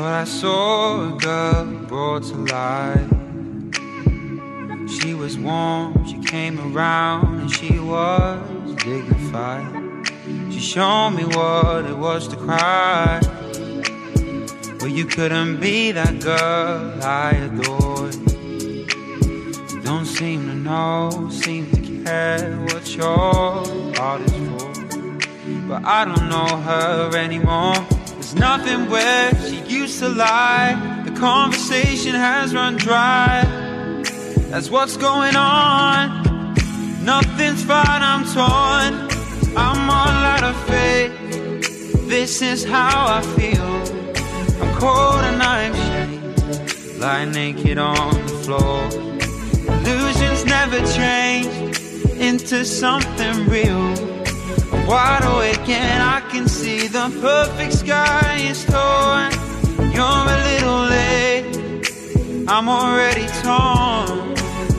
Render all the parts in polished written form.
Thought I saw a girl brought to life. She was warm, she came around, and she was dignified. She showed me what it was to cry. Well, you couldn't be that girl I adored. You don't seem to know, seem to care what your heart is for. But I don't know her anymore. There's nothing where she used to lie. The conversation has run dry. That's what's going on. Nothing's fine, I'm torn. I'm all out of faith. This is how I feel. I'm cold and I'm shamed, lying naked on the floor. Illusions never change into something real. I'm wide awake and I can see the perfect sky is torn. You're a little late, I'm already torn.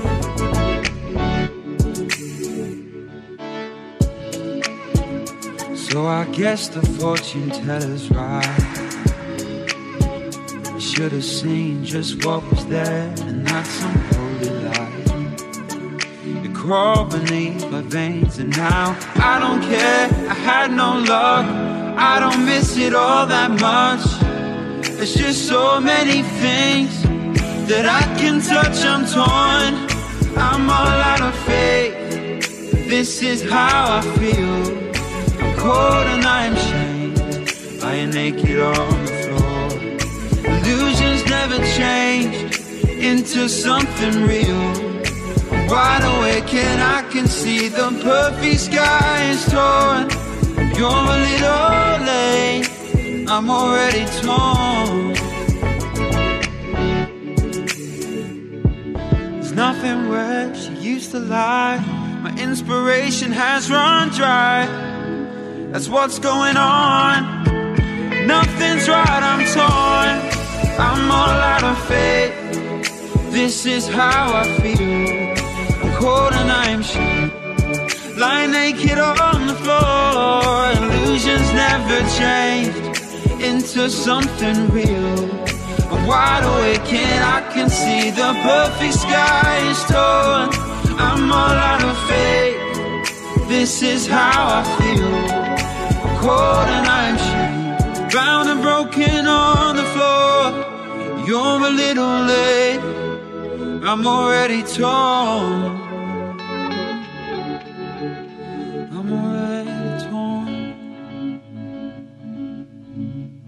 So I guess the fortune teller's right. I should have seen just what was there and not some holy light. It crawled beneath my veins and now I don't care. I had no luck, I don't miss it all that much. There's just so many things that I can touch, I'm torn. I'm all out of faith. This is how I feel. I'm cold and I'm shamed, lying naked on the floor. Illusions never changed into something real. I'm wide awake and I can see the perfect sky is torn. You're a little late, I'm already torn. There's nothing where she used to lie. My inspiration has run dry. That's what's going on. Nothing's right, I'm torn. I'm all out of faith. This is how I feel. I'm cold and I'm shamed, lying naked on the floor. Illusions never changed into something real. I'm wide awake and I can see the perfect sky is torn. I'm all out of faith. This is how I feel. Cold and I'm shamed, bound and broken on the floor. You're a little late, I'm already torn. I'm